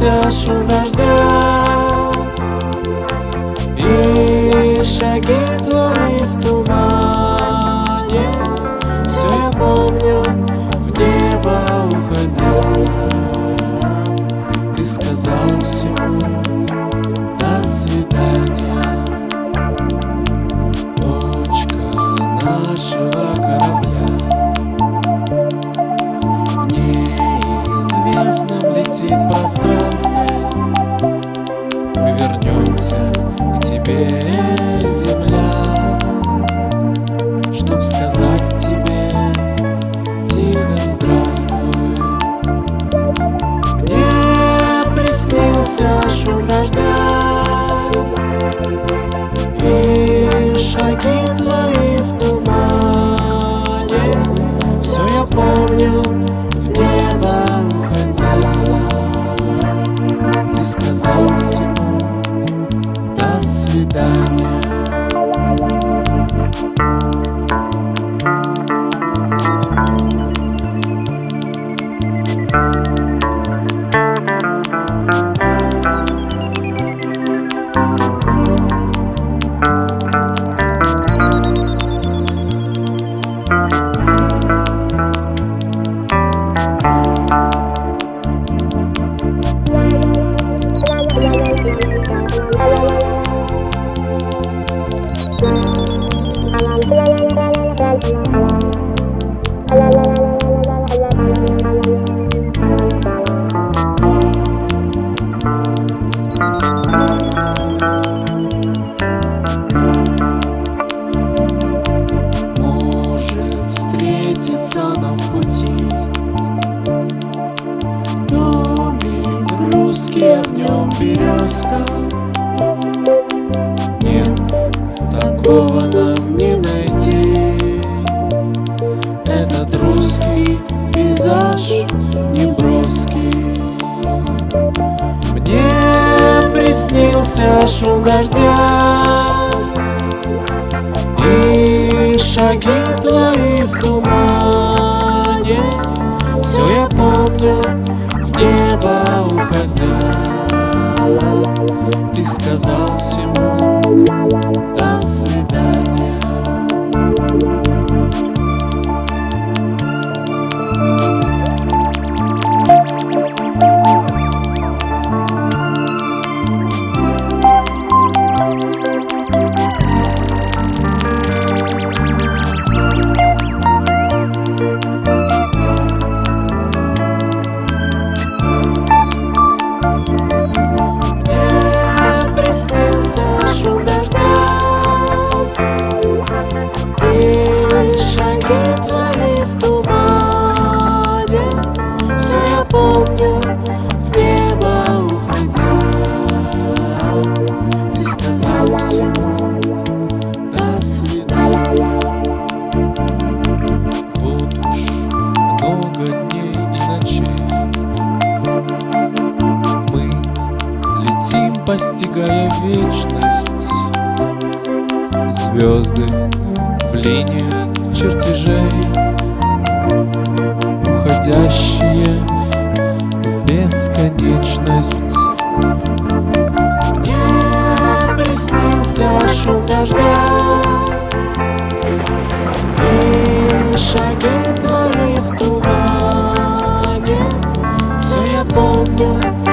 приснился шум дождя и шаги твои в тумане. Все я помню, в небо уходя, ты сказал всему до свидания. Точка нашего корабля в неизвестном летит пространстве. Мы вернемся к тебе, земля, чтоб сказать тебе тихо здравствуй. Мне приснился шум дождя и шаги твои в тумане. Все я помню, в небо уходя, ты сказал всему до свидания. Может встретиться нам в пути домик русский, а в нем березка. Нет, такого нам не найти. Этот русский пейзаж неброский. Мне приснился шум дождя и шаги твои в тумане. Все я помню, в небо уходя, ты сказал всему до свидания. Помню, в небо уходя, ты сказал всему до свидания. Вот уж много дней и ночей мы летим, постигая вечность. Звезды в линиях чертежей, уходящие бесконечность. Мне приснился шум дождя и шаги твои в тумане. Все я помню,